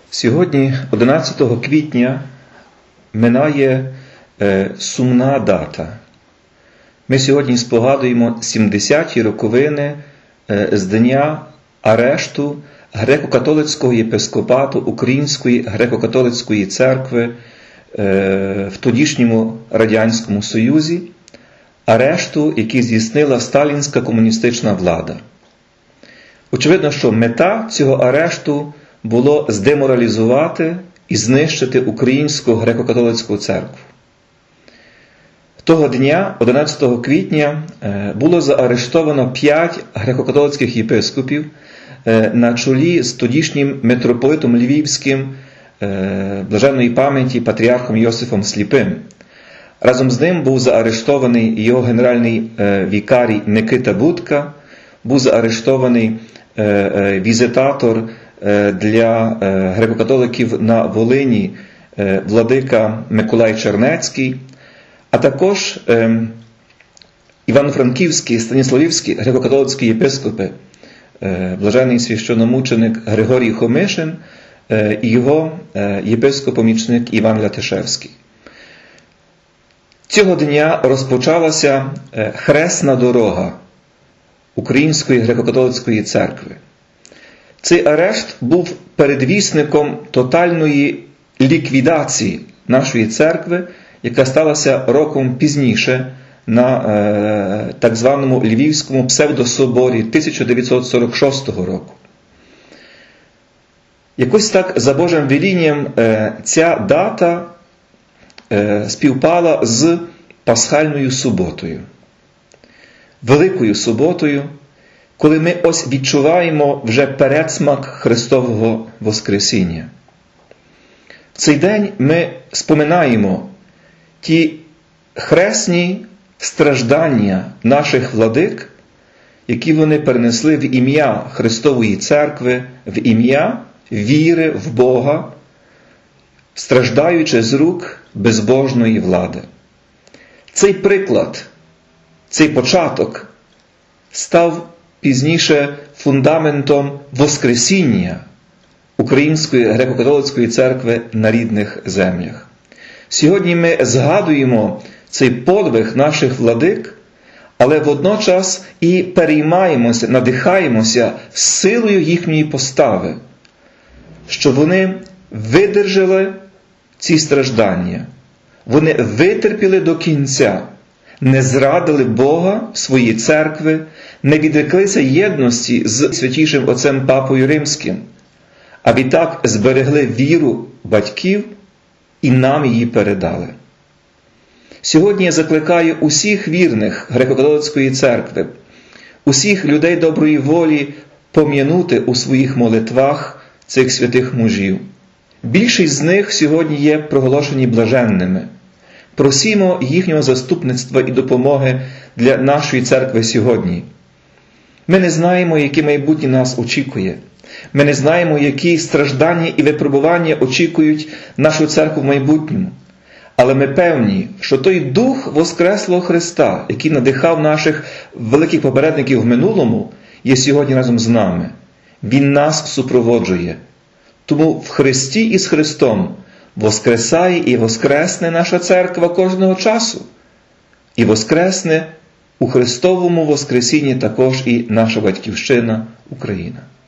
Сьогодні, 11 квітня, минає сумна дата. Ми сьогодні спогадуємо 70-ті роковини з дня арешту Греко-католицького єпископату Української Греко-католицької церкви в тодішньому Радянському Союзі, арешту, який здійснила сталінська комуністична влада. Очевидно, що мета цього арешту було здеморалізувати і знищити Українську Греко-католицьку церкву. Того дня, 11 квітня, було заарештовано 5 греко-католицьких єпископів на чолі з тодішнім митрополитом Львівським, блаженної пам'яті патріархом Йосифом Сліпим. Разом з ним був заарештований його генеральний вікарій Никита Будка, був заарештований візитатор для греко-католиків на Волині владика Миколай Чернецький, а також івано-франківські, станіславівські греко-католицькі єпископи, блаженний священномученик Григорій Хомишин і його єпископ-помічник Іван Лятишевський. Цього дня розпочалася хресна дорога Української Греко-католицької церкви. Цей арешт був передвісником тотальної ліквідації нашої церкви, яка сталася роком пізніше на так званому Львівському псевдособорі 1946 року. Якось так за Божим велінням ця дата співпала з Пасхальною суботою, Великою суботою, коли ми ось відчуваємо вже передсмак Христового Воскресіння. В цей день ми споминаємо ті хресні страждання наших владик, які вони перенесли в ім'я Христової Церкви, в ім'я віри в Бога, страждаючи з рук безбожної влади. Цей приклад, цей початок став пізніше фундаментом Воскресіння Української Греко-католицької церкви на рідних землях. Сьогодні ми згадуємо цей подвиг наших владик, але водночас і переймаємося, надихаємося силою їхньої постави, що вони видержали ці страждання, вони витерпіли до кінця, не зрадили Бога, свої церкви, не відреклися єдності з святішим отцем Папою Римським, а відтак зберегли віру батьків і нам її передали. Сьогодні я закликаю усіх вірних Греко-католицької церкви, усіх людей доброї волі пом'янути у своїх молитвах цих святих мужів. Більшість з них сьогодні є проголошені блаженними. Просімо їхнього заступництва і допомоги для нашої церкви сьогодні. Ми не знаємо, яке майбутнє нас очікує. Ми не знаємо, які страждання і випробування очікують нашу церкву в майбутньому. Але ми певні, що той Дух Воскреслого Христа, який надихав наших великих попередників в минулому, є сьогодні разом з нами. Він нас супроводжує. Тому в Христі і з Христом воскресає і воскресне наша церква кожного часу. І воскресне у Христовому воскресінні також і наша батьківщина Україна.